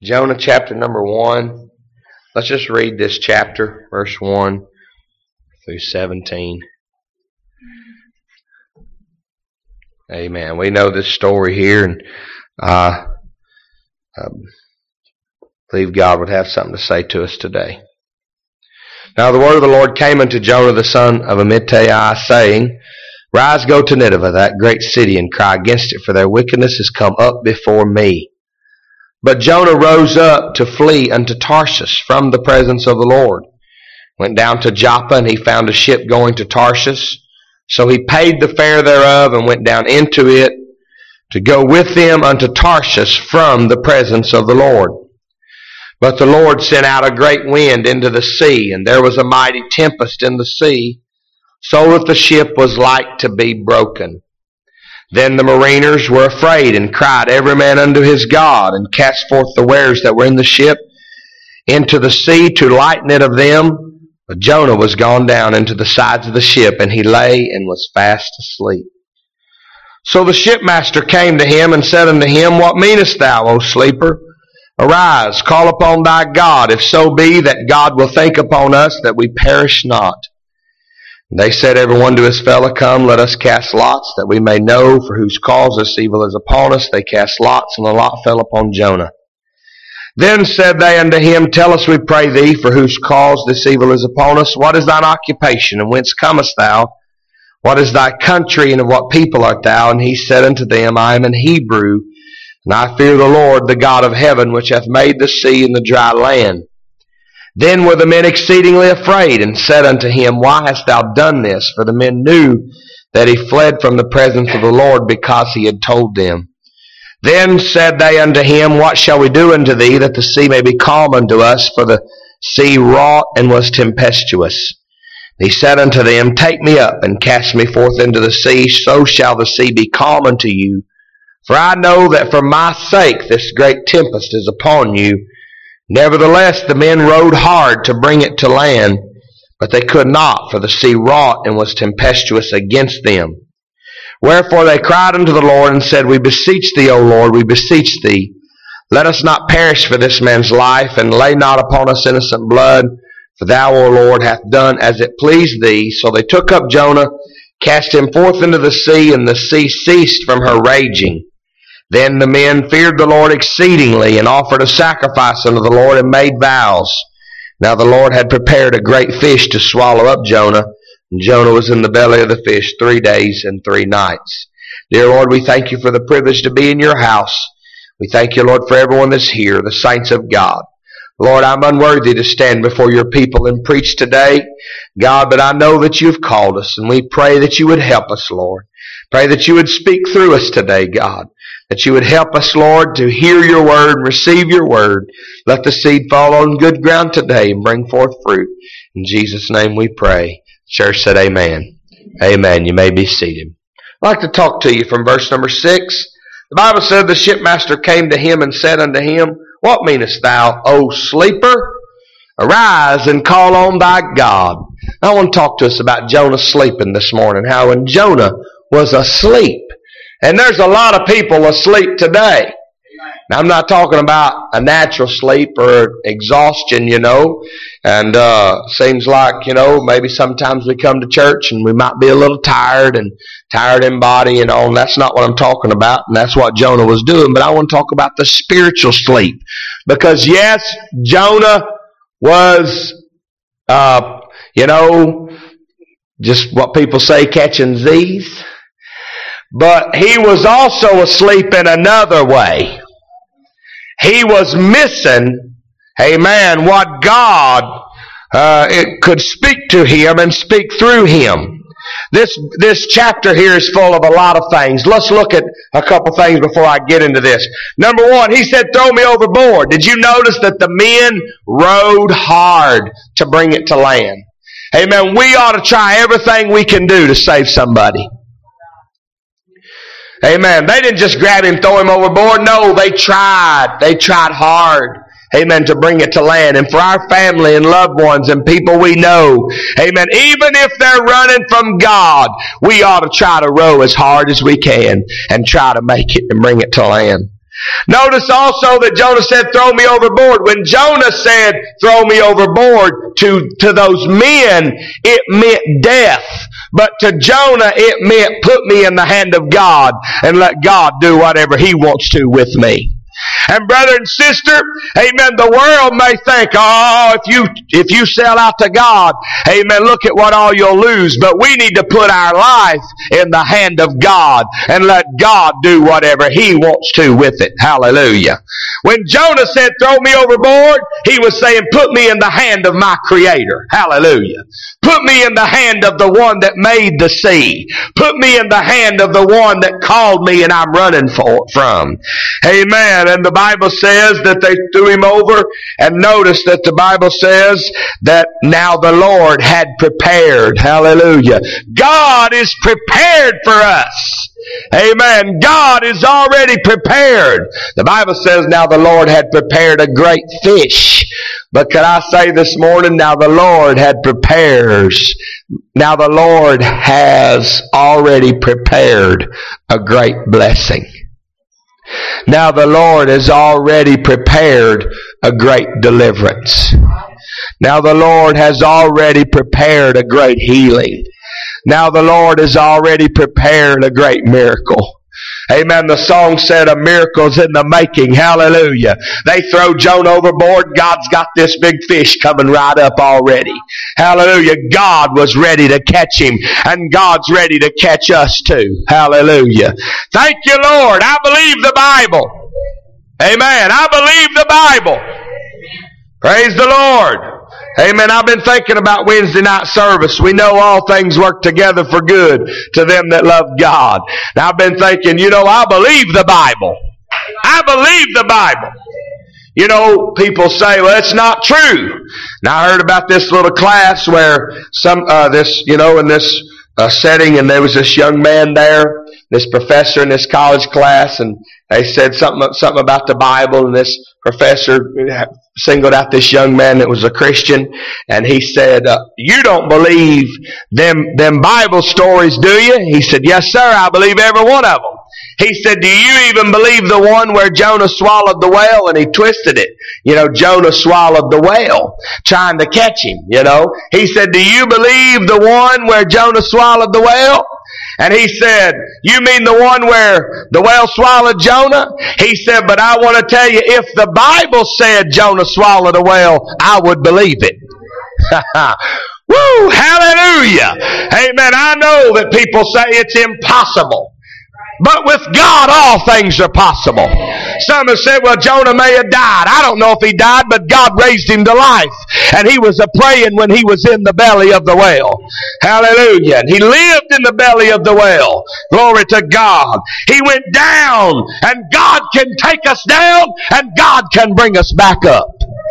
Jonah chapter number 1. Let's just read this chapter, verse 1 through 17. Amen. We know this story here, and I believe God would have something to say to us today. Now the word of the Lord came unto Jonah the son of Amittai, saying, Rise, go to Nineveh, that great city, and cry against it, for their wickedness is come up before me. But Jonah rose up to flee unto Tarshish from the presence of the Lord. Went down to Joppa, and he found a ship going to Tarshish. So he paid the fare thereof, and went down into it to go with them unto Tarshish from the presence of the Lord. But the Lord sent out a great wind into the sea, and there was a mighty tempest in the sea, so that the ship was like to be broken. Then the mariners were afraid, and cried every man unto his God, and cast forth the wares that were in the ship into the sea to lighten it of them. But Jonah was gone down into the sides of the ship, and he lay and was fast asleep. So the shipmaster came to him and said unto him, What meanest thou, O sleeper? Arise, call upon thy God, if so be that God will think upon us, that we perish not. They said every one to his fellow, Come, let us cast lots, that we may know for whose cause this evil is upon us. They cast lots, and the lot fell upon Jonah. Then said they unto him, Tell us, we pray thee, for whose cause this evil is upon us. What is thine occupation, and whence comest thou? What is thy country, and of what people art thou? And he said unto them, I am an Hebrew, and I fear the Lord, the God of heaven, which hath made the sea and the dry land. Then were the men exceedingly afraid, and said unto him, Why hast thou done this? For the men knew that he fled from the presence of the Lord, because he had told them. Then said they unto him, What shall we do unto thee, that the sea may be calm unto us? For the sea wrought and was tempestuous. He said unto them, Take me up, and cast me forth into the sea, so shall the sea be calm unto you. For I know that for my sake this great tempest is upon you. Nevertheless the men rowed hard to bring it to land, but they could not, for the sea wrought and was tempestuous against them. Wherefore they cried unto the Lord, and said, We beseech thee, O Lord, we beseech thee, let us not perish for this man's life, and lay not upon us innocent blood, for thou, O Lord, hast done as it pleased thee. So they took up Jonah, cast him forth into the sea, and the sea ceased from her raging. Then the men feared the Lord exceedingly, and offered a sacrifice unto the Lord, and made vows. Now the Lord had prepared a great fish to swallow up Jonah, and Jonah was in the belly of the fish 3 days and 3 nights. Dear Lord, we thank you for the privilege to be in your house. We thank you, Lord, for everyone that's here, the saints of God. Lord, I'm unworthy to stand before your people and preach today, God, but I know that you've called us, and we pray that you would help us, Lord. Pray that you would speak through us today, God. That you would help us, Lord, to hear your word and receive your word. Let the seed fall on good ground today and bring forth fruit. In Jesus' name we pray. Church said amen. Amen. You may be seated. I'd like to talk to you from verse number 6. The Bible said the shipmaster came to him and said unto him, What meanest thou, O sleeper? Arise and call on thy God. I want to talk to us about Jonah sleeping this morning. How when Jonah was asleep. And there's a lot of people asleep today. Now, I'm not talking about a natural sleep or exhaustion, and seems like, maybe sometimes we come to church and we might be a little tired in body, and that's not what I'm talking about, and that's what Jonah was doing. But I want to talk about the spiritual sleep. Because yes, Jonah was, just what people say, catching Z's. But he was also asleep in another way. He was missing, amen, what God could speak to him and speak through him. This chapter here is full of a lot of things. Let's look at a couple things before I get into this. Number 1, he said, Throw me overboard. Did you notice that the men rowed hard to bring it to land? Amen. We ought to try everything we can do to save somebody. Amen. They didn't just grab him, throw him overboard. No, they tried. They tried hard. Amen. To bring it to land. And for our family and loved ones and people we know. Amen. Even if they're running from God, we ought to try to row as hard as we can and try to make it and bring it to land. Notice also that Jonah said, throw me overboard. When Jonah said, throw me overboard, to those men, it meant death. But to Jonah, it meant put me in the hand of God and let God do whatever He wants to with me. And brother and sister, amen, the world may think, oh, if you sell out to God, amen, look at what all you'll lose. But we need to put our life in the hand of God and let God do whatever He wants to with it. Hallelujah. When Jonah said, throw me overboard, he was saying, put me in the hand of my Creator. Hallelujah. Put me in the hand of the one that made the sea. Put me in the hand of the one that called me and I'm running from. Amen. And the Bible says that they threw him over. And notice that the Bible says that now the Lord had prepared. Hallelujah. God is prepared for us. Amen. God is already prepared. The Bible says now the Lord had prepared a great fish. But could I say this morning, now the Lord has already prepared a great blessing. Now the Lord has already prepared a great deliverance. Now the Lord has already prepared a great healing. Now the Lord has already prepared a great miracle. Amen. The song said a miracle's in the making. Hallelujah. They throw Jonah overboard. God's got this big fish coming right up already. Hallelujah. God was ready to catch him, and God's ready to catch us too. Hallelujah. Thank you, Lord. I believe the Bible. Amen. I believe the Bible. Praise the Lord. Amen. I've been thinking about Wednesday night service. We know all things work together for good to them that love God. Now I've been thinking, I believe the Bible. I believe the Bible. People say, well, it's not true. Now I heard about this little class where in this setting, and there was this young man there, this professor in this college class, and they said something about the Bible, and this professor singled out this young man that was a Christian, and he said, you don't believe them Bible stories, do you? He said, yes, sir, I believe every one of them. He said, do you even believe the one where Jonah swallowed the whale? And he twisted it. Jonah swallowed the whale, trying to catch him, He said, do you believe the one where Jonah swallowed the whale? And he said, you mean the one where the whale swallowed Jonah? He said, but I want to tell you, if the Bible said Jonah swallowed a whale, I would believe it. Woo! Hallelujah! Amen. I know that people say it's impossible. But with God, all things are possible. Some have said, well, Jonah may have died. I don't know if he died, but God raised him to life. And he was a-praying when he was in the belly of the whale. Hallelujah. And he lived in the belly of the whale. Glory to God. He went down, and God can take us down, and God can bring us back up.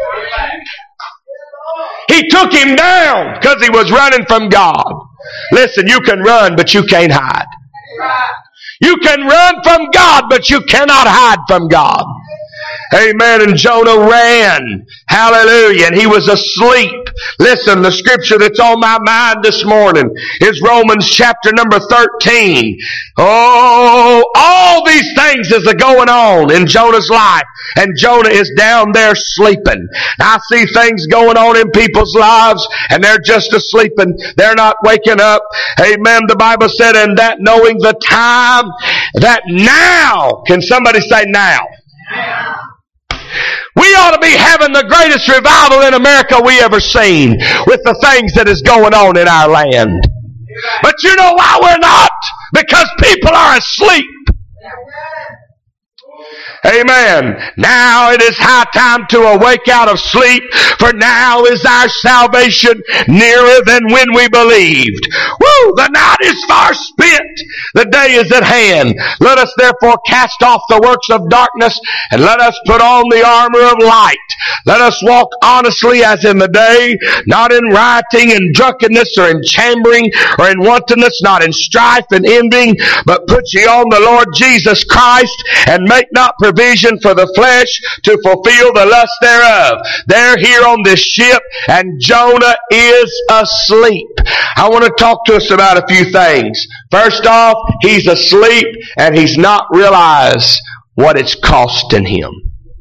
He took him down because he was running from God. Listen, you can run, but you can't hide. You can run from God, but you cannot hide from God. Amen. And Jonah ran. Hallelujah. And he was asleep. Listen, the scripture that's on my mind this morning is Romans chapter number 13. Oh, all these things is going on in Jonah's life. And Jonah is down there sleeping. I see things going on in people's lives, and they're just asleep and they're not waking up. Amen. The Bible said, and that knowing the time, that now, can somebody say now? We ought to be having the greatest revival in America we ever seen with the things that is going on in our land. But you know why we're not? Because people are asleep. Amen. Now it is high time to awake out of sleep, for now is our salvation nearer than when we believed. Woo! The night is far spent. The day is at hand. Let us therefore cast off the works of darkness, and let us put on the armor of light. Let us walk honestly as in the day, not in rioting and drunkenness, or in chambering, or in wantonness, not in strife and envying, but put ye on the Lord Jesus Christ, and make not provision for the flesh to fulfill the lust thereof. They're here on this ship, and Jonah is asleep. I want to talk to us about a few things. First off, he's asleep, and he's not realized what it's costing him.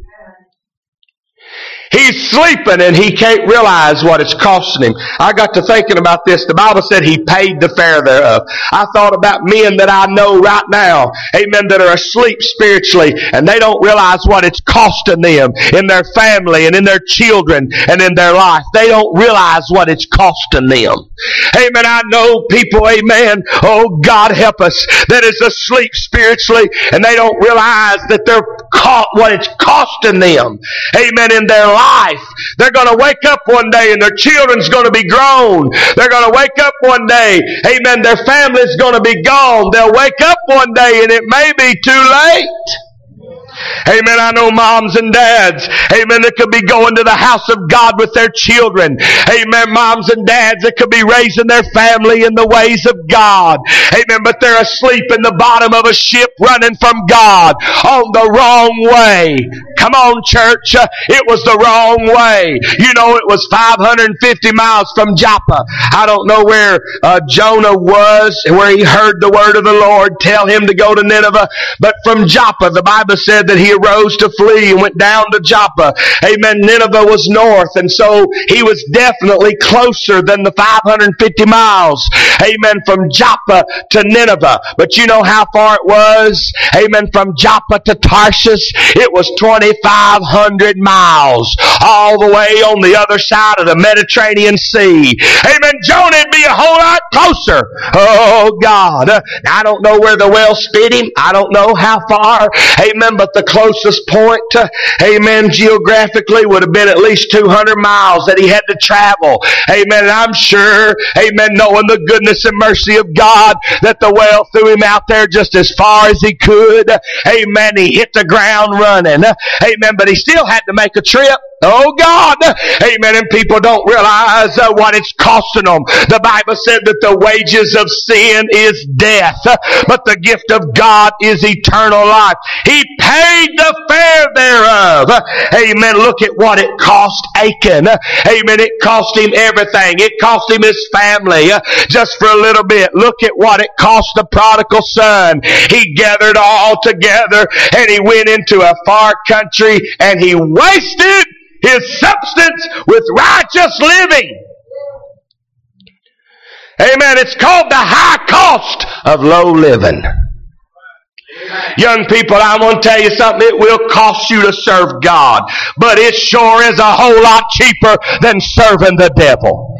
He's sleeping and he can't realize what it's costing him. I got to thinking about this. The Bible said he paid the fare thereof. I thought about men that I know right now, amen, that are asleep spiritually, and they don't realize what it's costing them in their family and in their children and in their life. They don't realize what it's costing them. Amen. I know people, amen, oh God help us, that is asleep spiritually, and they don't realize that they're caught what it's costing them, amen, in their life. They're going to wake up one day and their children's going to be grown. They're going to wake up one day, amen, their family's going to be gone. They'll wake up one day and it may be too late. Amen. I know moms and dads, amen, that could be going to the house of God with their children. Amen. Moms and dads that could be raising their family in the ways of God. Amen. But they're asleep in the bottom of a ship running from God on the wrong way. Come on, church. It was the wrong way. You know, it was 550 miles from Joppa. I don't know where Jonah was, where he heard the word of the Lord tell him to go to Nineveh. But from Joppa, the Bible said that he arose to flee and went down to Joppa. Amen. Nineveh was north, and so he was definitely closer than the 550 miles. Amen. From Joppa to Nineveh. But you know how far it was? Amen. From Joppa to Tarshish, it was 2,500 miles. All the way on the other side of the Mediterranean Sea. Amen. Jonah would be a whole lot closer. Oh, God. Now, I don't know where the well spit him. I don't know how far. Amen. But the closest point, amen, geographically would have been at least 200 miles that he had to travel. Amen. And I'm sure, amen, knowing the goodness and mercy of God, that the well threw him out there just as far as he could. Amen. He hit the ground running. Amen. But he still had to make a trip. Oh God. Amen. And people don't realize what it's costing them. The Bible said that the wages of sin is death, but the gift of God is eternal life. He paid the fare thereof. Amen. Look at what it cost Achan. Amen. It cost him everything. It cost him his family just for a little bit. Look at what it cost the prodigal son. He gathered all together and he went into a far country and he wasted his substance with righteous living. Amen. It's called the high cost of low living. Young people, I want to tell you something. It will cost you to serve God, but it sure is a whole lot cheaper than serving the devil.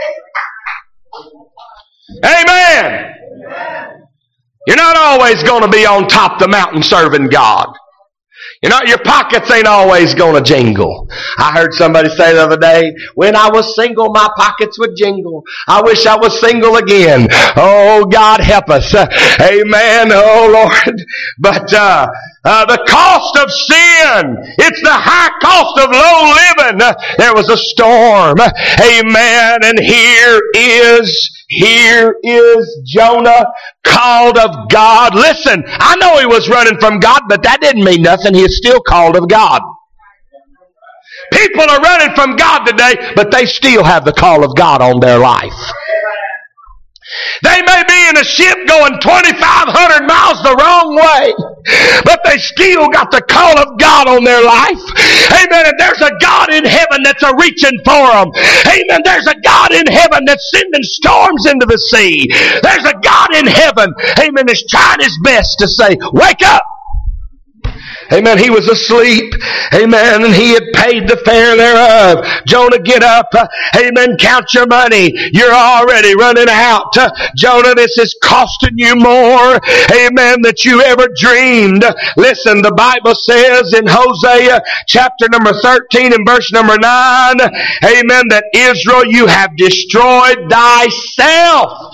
Amen. You're not always going to be on top of the mountain serving God. You know, your pockets ain't always going to jingle. I heard somebody say the other day, when I was single, my pockets would jingle. I wish I was single again. Oh, God help us. Amen. Oh, Lord. But the cost of sin, it's the high cost of low living. There was a storm. Amen. And here is Jonah, called of God. Listen, I know he was running from God, but that didn't mean nothing. He is still called of God. People are running from God today, but they still have the call of God on their life. They may be in a ship going 2,500 miles the wrong way, but they still got the call of God on their life. Amen. And there's a God in heaven that's a reaching for them. Amen. There's a God in heaven that's sending storms into the sea. There's a God in heaven, amen, that's trying his best to say, wake up. Amen. He was asleep. Amen. And he had paid the fare thereof. Jonah, get up. Amen. Count your money. You're already running out. Jonah, this is costing you more, amen, than you ever dreamed. Listen, the Bible says in Hosea chapter number 13 and verse number 9, amen, that Israel, you have destroyed thyself.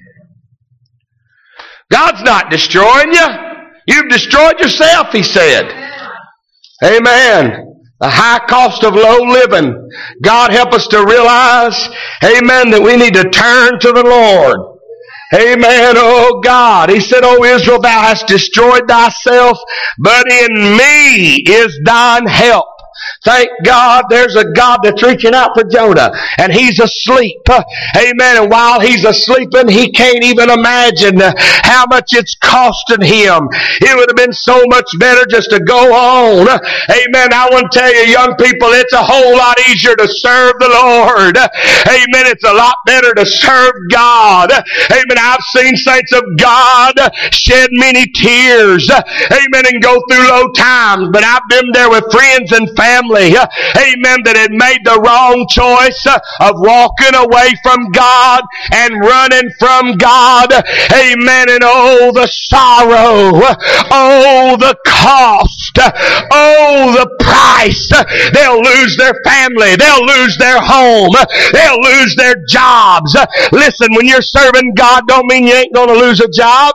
God's not destroying you. You've destroyed yourself, he said. Amen. The high cost of low living. God help us to realize, amen, that we need to turn to the Lord. Amen. Oh God. He said, O Israel, thou hast destroyed thyself, but in me is thine help. Thank God there's a God that's reaching out for Jonah, and he's asleep. Amen. And while he's asleep, he can't even imagine how much it's costing him. It would have been so much better just to go on. Amen. I want to tell you, young people, it's a whole lot easier to serve the Lord. Amen. It's a lot better to serve God. Amen. I've seen saints of God shed many tears. Amen. And go through low times. But I've been there with friends and family. Amen. That had made the wrong choice of walking away from God and running from God. Amen. And oh, the sorrow. Oh, the cost. Oh, the price. They'll lose their family. They'll lose their home. They'll lose their jobs. Listen, when you're serving God, don't mean you ain't going to lose a job.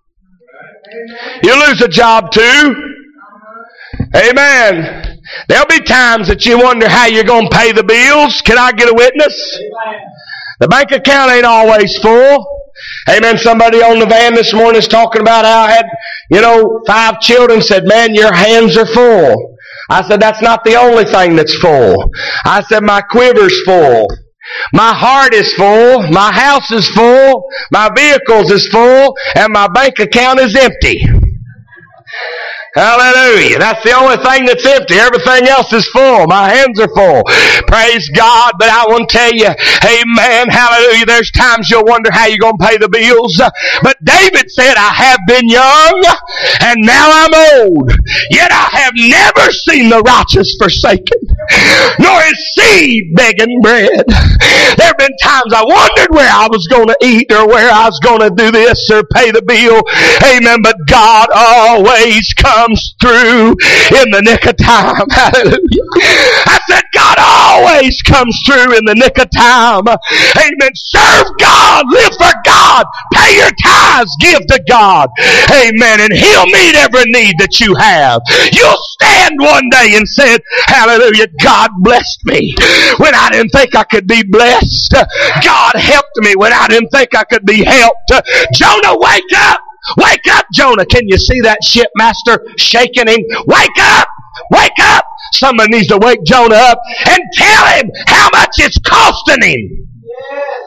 You lose a job too. Amen. There'll be times that you wonder how you're going to pay the bills. Can I get a witness? The bank account ain't always full. Amen. Somebody on the van this morning is talking about how I had, 5 children, said, man, your hands are full. I said, that's not the only thing that's full. I said, my quiver's full. My heart is full. My house is full. My vehicles is full. And my bank account is empty. Hallelujah. That's the only thing that's empty. Everything else is full. My hands are full. Praise God. But I want to tell you, amen, hallelujah, there's times you'll wonder how you're going to pay the bills. But David said, I have been young and now I'm old. Yet I have never seen the righteous forsaken, nor his seed begging bread. There have been times I wondered where I was going to eat or where I was going to do this or pay the bill. Amen. But God always comes through in the nick of time. Hallelujah. I said God always comes through in the nick of time. Amen. Serve God. Live for God. Pay your tithes. Give to God. Amen. And He'll meet every need that you have. You'll stand one day and say, hallelujah, God blessed me when I didn't think I could be blessed. God helped me when I didn't think I could be helped. Jonah, wake up. Wake up, Jonah. Can you see that shipmaster shaking him? Wake up! Wake up! Somebody needs to wake Jonah up and tell him how much it's costing him. Yes.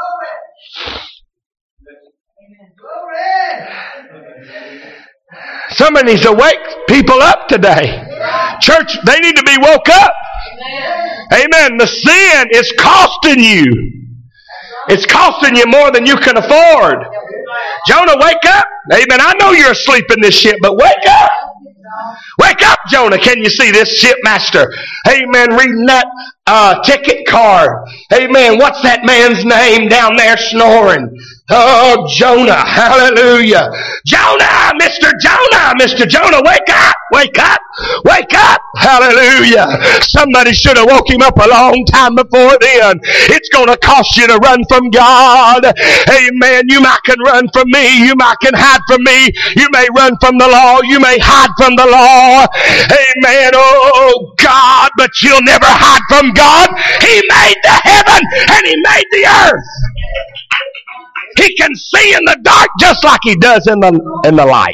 Somebody needs to wake people up today. Church, they need to be woke up. Amen. The sin is costing you. It's costing you more than you can afford. Jonah, wake up. Amen. I know you're asleep in this ship, but wake up. Wake up, Jonah. Can you see this shipmaster? Amen. Reading that ticket card. Amen. What's that man's name down there snoring? Oh, Jonah. Hallelujah. Jonah, Mr. Jonah, Mr. Jonah, wake up. Wake up. Wake up. Hallelujah. Somebody should have woke him up a long time before then. It's going to cost you to run from God. Amen. You might can run from me. You might can hide from me. You may run from the law. You may hide from the law. Amen. Oh, God, but you'll never hide from God. He made the heaven and He made the earth. He can see in the dark just like He does in the light.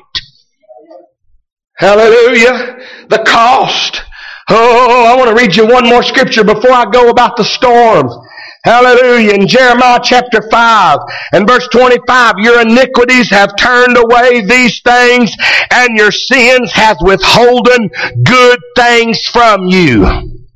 Hallelujah. The cost. Oh, I want to read you one more scripture before I go about the storms. Hallelujah. In Jeremiah chapter 5 and verse 25, your iniquities have turned away these things, and your sins has withholden good things from you.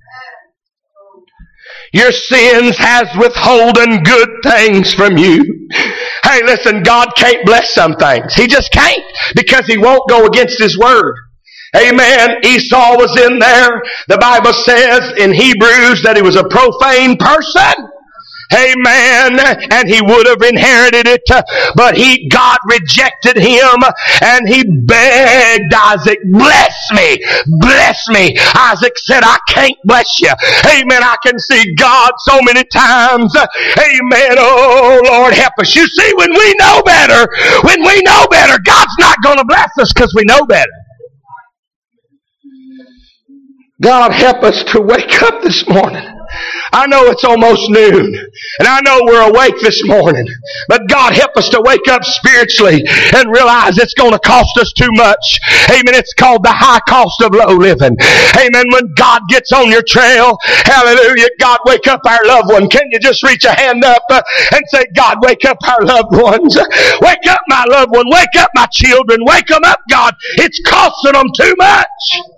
Your sins has withholden good things from you. Hey, listen, God can't bless some things. He just can't, because He won't go against His word. Amen. Esau was in there. The Bible says in Hebrews that he was a profane person. Amen. And he would have inherited it, but God rejected him, and he begged Isaac, bless me, bless me. Isaac said, I can't bless you. Amen. I can see God so many times. Amen. Oh, Lord, help us. You see, when we know better, God's not going to bless us because we know better. God, help us to wake up this morning. I know it's almost noon, and I know we're awake this morning, but God help us to wake up spiritually and realize it's going to cost us too much. Amen. It's called the high cost of low living. Amen. When God gets on your trail, hallelujah, God, wake up our loved one. Can you just reach a hand up and say, God, wake up our loved ones. Wake up my loved one. Wake up my children. Wake them up, God. It's costing them too much.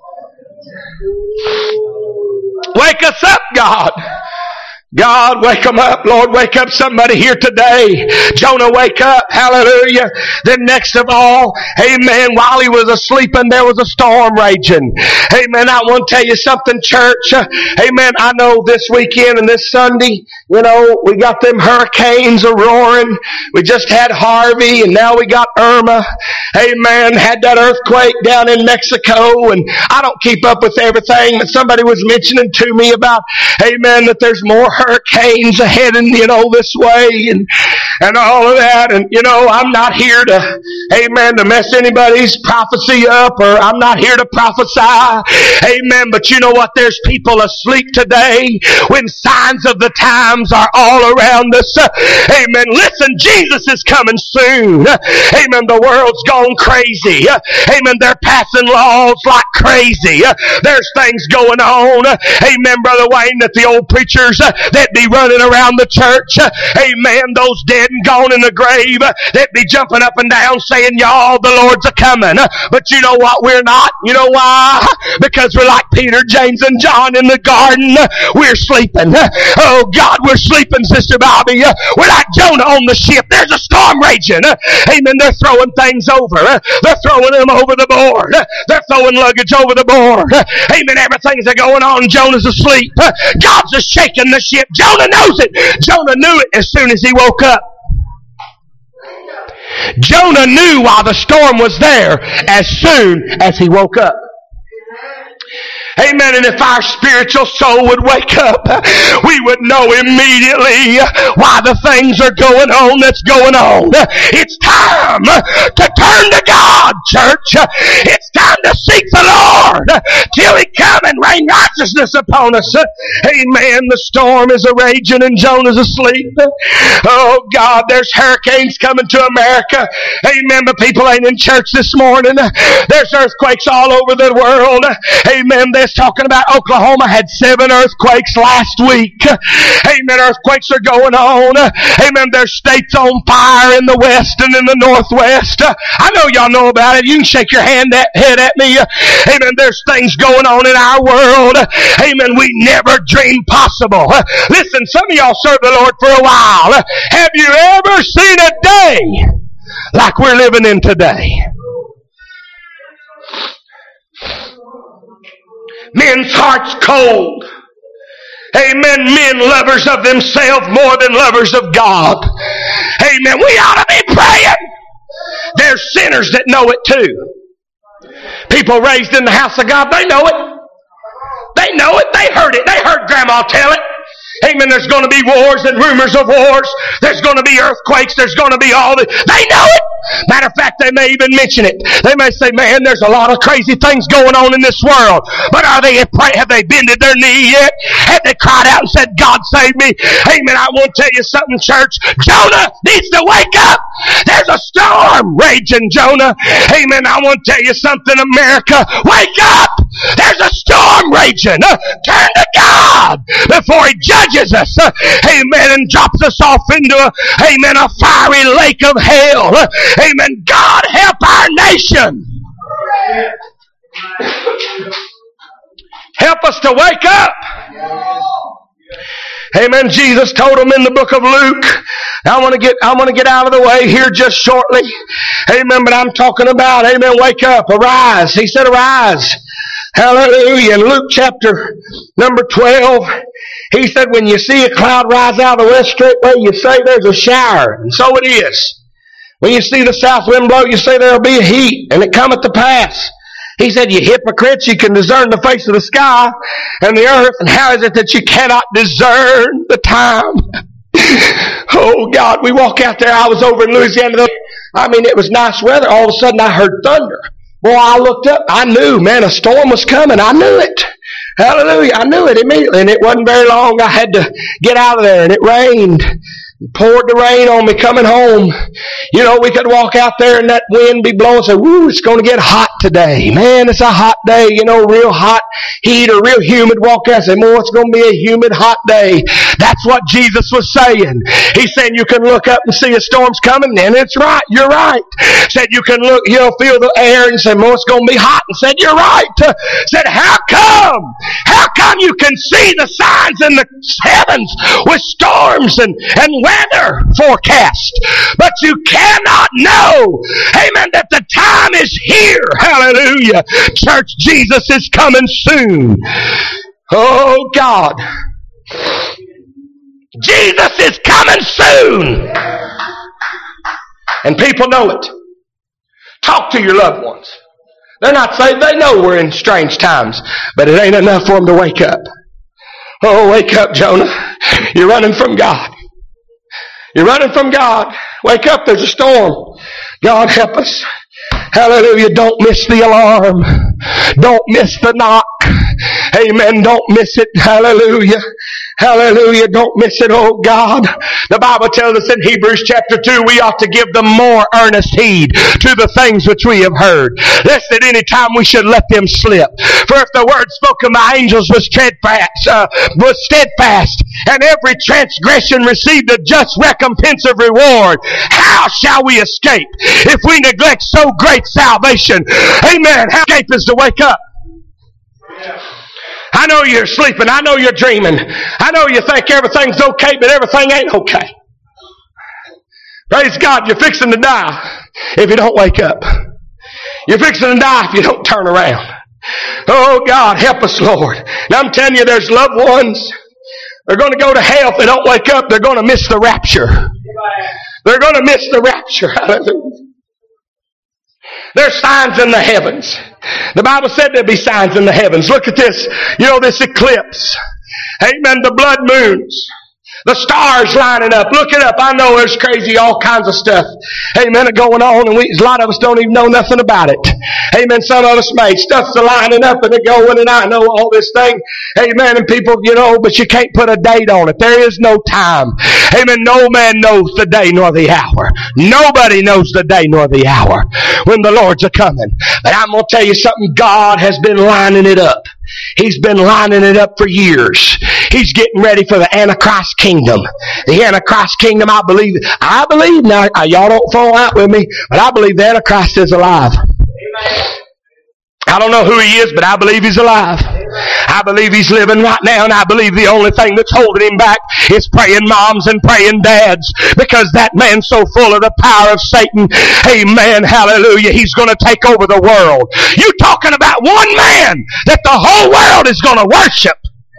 Wake us up, God. God, wake them up. Lord, wake up somebody here today. Jonah, wake up. Hallelujah. Then next of all, amen, while he was asleep and there was a storm raging. Amen. I want to tell you something, church. Amen. I know this weekend and this Sunday, you know, we got them hurricanes a-roaring. We just had Harvey and now we got Irma. Amen. Had that earthquake down in Mexico, and I don't keep up with everything, but somebody was mentioning to me about, amen, that there's more hurricanes ahead and, you know, this way and all of that. And, you know, I'm not here to, amen, to mess anybody's prophecy up, or I'm not here to prophesy. Amen. But you know what? There's people asleep today when signs of the times are all around us. Amen. Listen, Jesus is coming soon. Amen. The world's gone crazy. Amen. They're passing laws like crazy. There's things going on. Amen, Brother Wayne, that the old preachers that be running around the church, amen, those dead and gone in the grave, that be jumping up and down saying, y'all, the Lord's a-coming. But you know what? We're not. You know why? Because we're like Peter, James, and John in the garden. We're sleeping. Oh, God, we're sleeping, Sister Bobby. We're like Jonah on the ship. There's a storm raging. Amen. They're throwing things over. They're throwing them over the board. They're throwing luggage over the board. Amen. Everything's going on. Jonah's asleep. God's just shaking the ship. Jonah knows it. Jonah knew it as soon as he woke up. Jonah knew while the storm was there as soon as he woke up. Amen. And if our spiritual soul would wake up, we would know immediately why the things are going on that's going on. It's time to turn to God, church. It's time to seek the Lord till He come and rain righteousness upon us. Amen. The storm is a-raging and Jonah's asleep. Oh, God, there's hurricanes coming to America. Amen. But people ain't in church this morning. There's earthquakes all over the world. Amen. They're talking about Oklahoma had 7 earthquakes last week. Amen. Earthquakes are going on. Amen. There's states on fire in the west and in the northwest. I know y'all know about it. You can shake your head at me. Amen. There's things going on in our world. Amen. We never dreamed possible. Listen, some of y'all served the Lord for a while. Have you ever seen a day like we're living in today? Men's hearts cold. Amen. Men lovers of themselves more than lovers of God. Amen. We ought to be praying. There's sinners that know it too. People raised in the house of God, they know it. They know it. They heard it. They heard Grandma tell it. Amen. There's going to be wars and rumors of wars. There's going to be earthquakes. There's going to be all the... They know it. Matter of fact, they may even mention it. They may say, man, there's a lot of crazy things going on in this world. But have they bended their knee yet? Have they cried out and said, God save me? Amen. I want to tell you something, church. Jonah needs to wake up. There's a storm raging, Jonah. Amen. I want to tell you something, America. Wake up. There's a storm raging. Turn to God before He judges us. Amen. And drops us off into a fiery lake of hell. Amen. God help our nation. Help us to wake up. Amen. Jesus told them in the book of Luke. I want to get out of the way here just shortly. Amen. But I'm talking about, amen, wake up, arise. He said, arise. Hallelujah. In Luke chapter number 12, He said, when you see a cloud rise out of the west straightway, you say there's a shower. And so it is. When you see the south wind blow, you say there'll be a heat, and it cometh to pass. He said, you hypocrites, you can discern the face of the sky and the earth, and how is it that you cannot discern the time? Oh, God, we walk out there. I was over in Louisiana. It was nice weather. All of a sudden, I heard thunder. Boy, I looked up. I knew, man, a storm was coming. I knew it. Hallelujah. I knew it immediately, and it wasn't very long. I had to get out of there, and it rained. Poured the rain on me coming home. You know, we could walk out there and that wind be blowing and say, woo, it's going to get hot today. Man, it's a hot day. You know, real hot heat or real humid. Walk out and say, more, it's going to be a humid, hot day. That's what Jesus was saying. He's saying you can look up and see a storm's coming, and it's right. You're right. Said you can look, you know, feel the air and say, more, it's going to be hot. And said, you're right. Said, how come? How come you can see the signs in the heavens with storms and weather forecast, but you cannot know, amen, that the time is here. Hallelujah. Church, Jesus is coming soon. Oh God. Jesus is coming soon. And people know it. Talk to your loved ones. They're not saved. They know we're in strange times, but it ain't enough for them to wake up. Oh, wake up, Jonah. You're running from God. You're running from God. Wake up, there's a storm. God help us. Hallelujah. Don't miss the alarm. Don't miss the knock. Amen. Don't miss it. Hallelujah. Hallelujah. Don't miss it. Oh God. The Bible tells us in Hebrews chapter 2, we ought to give them more earnest heed to the things which we have heard, lest at any time we should let them slip. For if the word spoken by angels was steadfast, and every transgression received a just recompense of reward, how shall we escape if we neglect so great salvation? Amen. How escape is to wake up. I know you're sleeping. I know you're dreaming. I know you think everything's okay, but everything ain't okay. Praise God, you're fixing to die if you don't wake up. You're fixing to die if you don't turn around. Oh God, help us, Lord. Now I'm telling you, there's loved ones. They're going to go to hell if they don't wake up. They're going to miss the rapture. They're going to miss the rapture. Hallelujah. There's signs in the heavens. The Bible said there'd be signs in the heavens. Look at this. You know, this eclipse. Amen. The blood moons. The stars lining up. Look it up. I know there's crazy, all kinds of stuff. Amen. Going on, and a lot of us don't even know nothing about it. Amen. Some of us may. Stuff's lining up and going, and I know all this thing. Amen. And people, you know, but you can't put a date on it. There is no time. Amen. No man knows the day nor the hour. Nobody knows the day nor the hour when the Lord's a coming. But I'm going to tell you something. God has been lining it up. He's been lining it up for years. He's getting ready for the Antichrist kingdom. The Antichrist kingdom, I believe now, y'all don't fall out with me, but I believe the Antichrist is alive. Amen. I don't know who he is, but I believe he's alive. I believe he's living right now, and I believe the only thing that's holding him back is praying moms and praying dads, because that man's so full of the power of Satan. Amen. Hallelujah. He's going to take over the world. You talking about one man that the whole world is going to worship.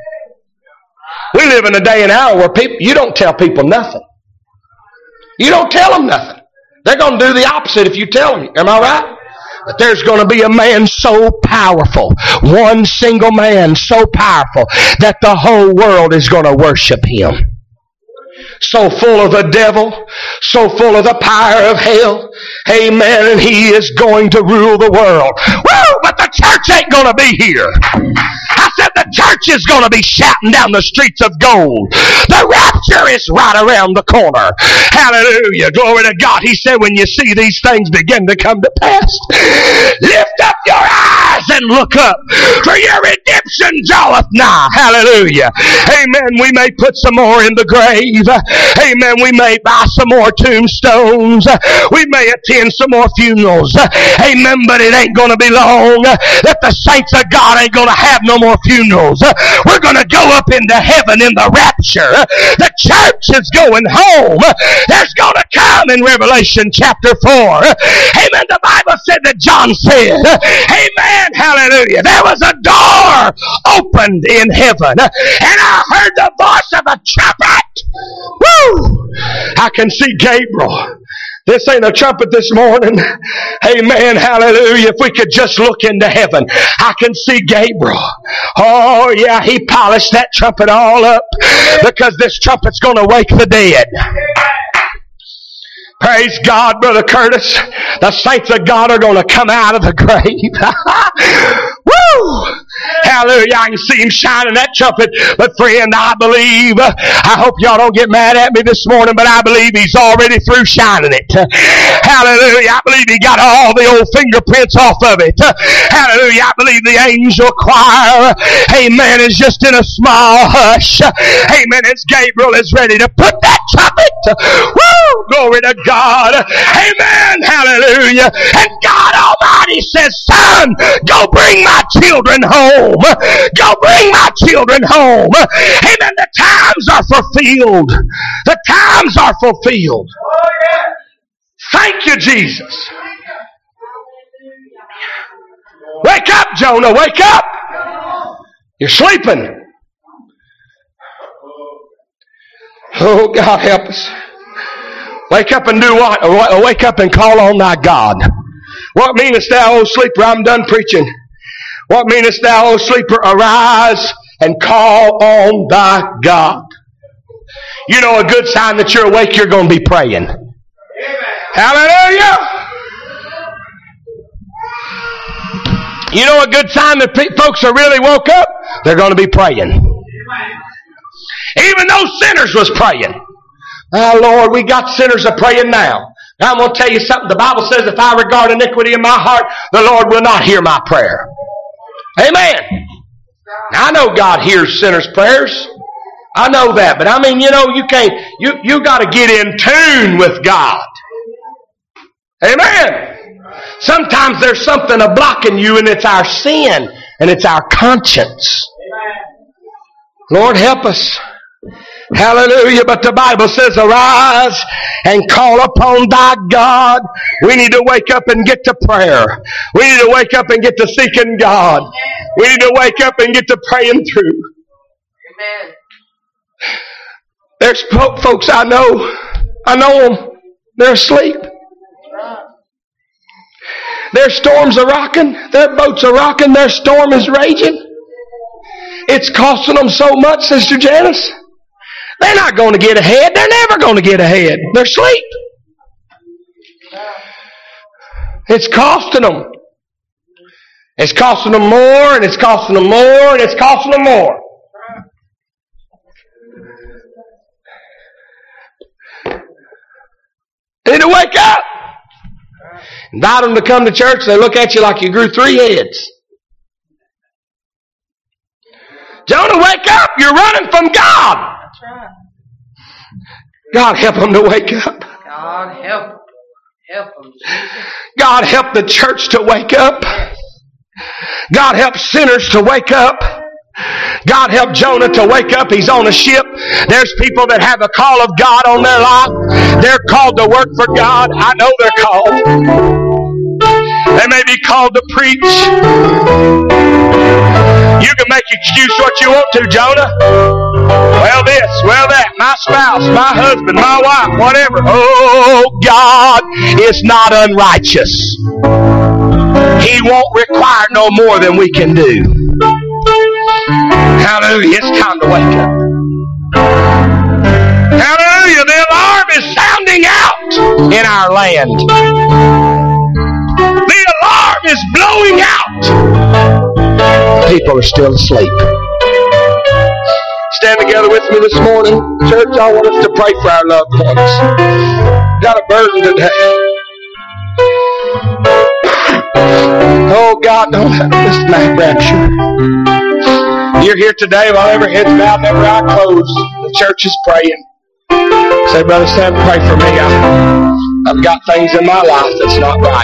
We live in a day and hour where you don't tell people nothing. You don't tell them nothing. They're going to do the opposite if you tell them. Am I right? But there's going to be a man so powerful, one single man so powerful, that the whole world is going to worship him. So full of the devil, so full of the power of hell. Amen. And he is going to rule the world. Woo! But the church ain't going to be here. I said the church is going to be shouting down the streets of gold. The rapture is right around the corner. Hallelujah. Glory to God. He said when you see these things begin to come to pass, lift up your eyes and look up, for your redemption draweth nigh. Hallelujah. Amen. We may put some more in the grave. Amen. We may buy some more tombstones. We may attend some more funerals. Amen. But it ain't going to be long that the saints of God ain't going to have no more funerals. We're going to go up into heaven in the rapture. The church is going home. There's going to come in Revelation chapter 4. Amen. The Bible said that John said, amen, hallelujah, there was a door opened in heaven, and I heard the voice of a trumpet. Woo! I can see Gabriel. This ain't a trumpet this morning. Amen. Hallelujah. If we could just look into heaven, I can see Gabriel. Oh yeah, he polished that trumpet all up, because this trumpet's going to wake the dead. Praise God, Brother Curtis. The saints of God are going to come out of the grave. Woo! Hallelujah. I can see him shining that trumpet. But friend, I believe, I hope y'all don't get mad at me this morning, but I believe he's already through shining it. Hallelujah. I believe he got all the old fingerprints off of it. Hallelujah. I believe the angel choir, amen, is just in a small hush. Amen. As Gabriel is ready to put that trumpet. Woo! Glory to God. Amen. Hallelujah. And God Almighty says, son, go bring my children home. Go bring my children home. Amen. The times are fulfilled. The times are fulfilled. Thank you, Jesus. Wake up, Jonah. Wake up. You're sleeping. Oh, God help us. Wake up and do what? Wake up and call on thy God. What meanest thou, O sleeper? I'm done preaching. What meanest thou, O sleeper? Arise and call on thy God. You know a good sign that you're awake, you're going to be praying. Amen. Hallelujah. You know a good sign that folks are really woke up? They're going to be praying. Even those sinners was praying. Oh, Lord, we got sinners a praying now. Now I'm going to tell you something. The Bible says if I regard iniquity in my heart, the Lord will not hear my prayer. Amen. Now I know God hears sinners' prayers. I know that. But I mean, you know, you got to get in tune with God. Amen. Sometimes there's something blocking you, and it's our sin, and it's our conscience. Lord, help us. Hallelujah. But the Bible says, arise and call upon thy God. We need to wake up and get to prayer. We need to wake up and get to seeking God. We need to wake up and get to praying through. Amen. There's folks I know them. They're asleep. Their storms are rocking. Their boats are rocking. Their storm is raging. It's costing them so much, Sister Janice. They're not going to get ahead. They're never going to get ahead. They're asleep. It's costing them. It's costing them more, and it's costing them more, and it's costing them more. They need to wake up. Invite them to come to church. They look at you like you grew 3 heads. Jonah, wake up. You're running from God. That's right. God help them to wake up. God help them. Help them, Jesus. God help the church to wake up. God help sinners to wake up. God help Jonah to wake up. He's on a ship. There's people that have a call of God on their life. They're called to work for God. I know they're called. They may be called to preach. You can make excuse what you want to, Jonah. Well this, well that, my spouse, my husband, my wife, whatever. Oh, God is not unrighteous. He won't require no more than we can do. Hallelujah. It's time to wake up. Hallelujah. The alarm is sounding out in our land. The alarm is blowing out. People are still asleep. Stand together with me this morning. Church, I want us to pray for our loved ones. Got a burden today. Oh, God, don't let us miss that rapture. You're here today while every head's bowed and every eye closed. The church is praying. Say, Brother Sam, pray for me. I've got things in my life that's not right.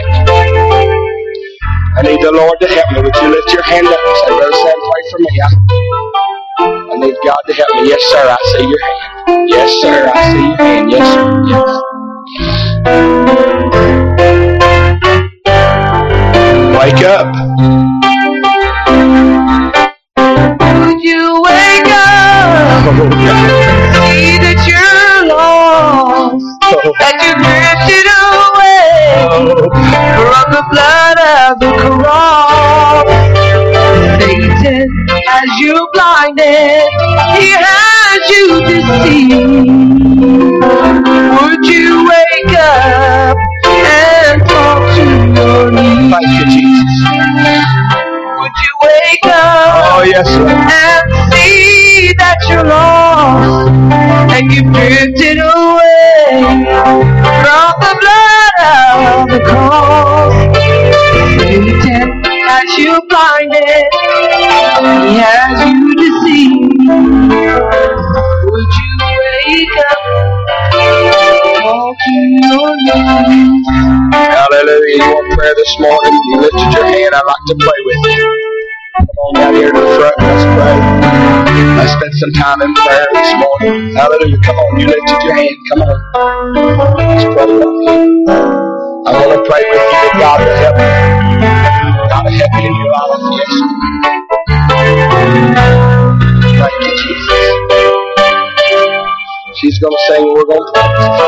I need the Lord to help me. Would you lift your hand up and say, Brother Sam, pray for me. I need God to help me. Yes, sir, I see your hand. Yes, sir, I see your hand. Yes, sir, yes. Wake up. Would you wake up? See that you're lost, that you've drifted away from the blood of the cross. Satan has you blinded, he has you deceived. Would you wake up and talk to your knees? Thank you, Jesus. Would you wake wake up Oh, yes, Lord. and see that you're lost and you've drifted away from the blood of the cross. The devil has you blinded, he has you deceived. Would you wake up, fall to your knees? Hallelujah. You want prayer this morning? You lifted your hand. I'd like to pray with you. Come on down here to the front. Let's pray. Let's spend some time in prayer this morning. Hallelujah. Come on. You lifted your hand. Come on. Let's pray with you. I want to pray with you that God will help you. God will help you in your life. Yes. Thank you, Jesus. She's going to sing and we're going to pray.